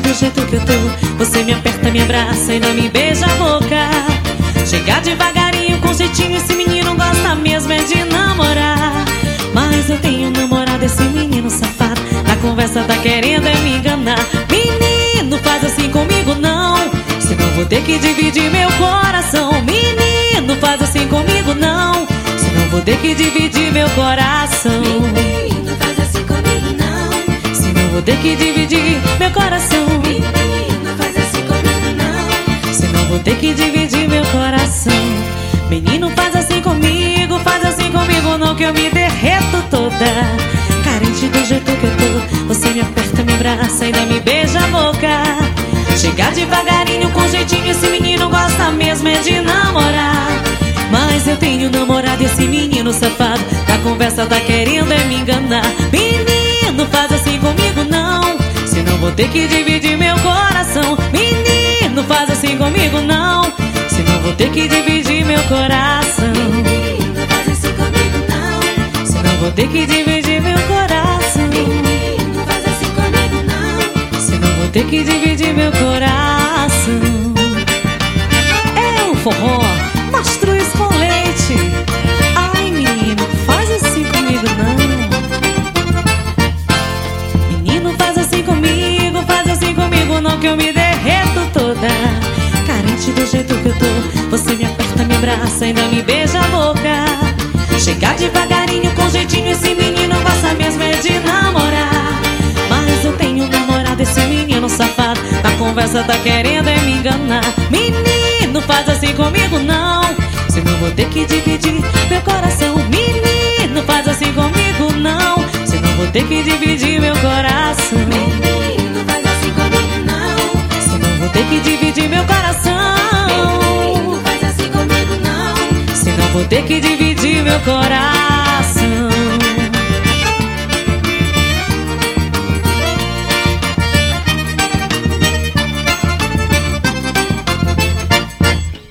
do jeito que eu tô, você me aperta, me abraça e ainda me beija a boca. Chega devagarinho, com jeitinho, esse menino gosta mesmo é de namorar. Mas eu tenho namorado, esse menino safado, na conversa tá querendo é me enganar. Menino, faz assim comigo não, senão vou ter que dividir meu coração. Menino, faz assim comigo não, senão vou ter que dividir meu coração. Menino, faz assim comigo não, senão vou ter que dividir meu coração. menino, faz assim comigo não, senão vou ter que dividir meu coração. Menino, faz assim comigo não, que eu me derreto toda. Carente do jeito que eu tô, você me aperta, me abraça e ainda me beija a boca. Chega devagarinho, com jeitinho, esse menino gosta mesmo é de namorar. Mas eu tenho namorado, esse menino safado, na conversa tá querendo é me enganar. Menino, faz assim comigo não, senão vou ter que dividir meu coração. Menino, faz assim comigo não, senão vou ter que dividir meu coração. menino, faz assim comigo não, Senão vou ter que dividir meu coração. menino, faz assim comigo não, Senão vou ter que dividir meu coração. É o forró, mastruz com leite. Ai, menino, faz assim comigo não. Menino, faz assim comigo não, que eu me derreto toda. Carente do jeito que eu tô, você me aperta, me abraça e ainda me beija a boca. Chega devagarinho, com jeitinho, esse menino gosta mesmo é de namorar. Mas eu tenho namorado, esse menino safado, na conversa tá querendo é me enganar. Menino, faz assim comigo não, senão vou ter que dividir meu coração. Menino, faz assim comigo não, senão vou ter que dividir meu coração. menino, faz assim comigo não, Senão vou ter que dividir meu coração. menino, faz assim comigo não, Senão vou ter que dividir meu coração.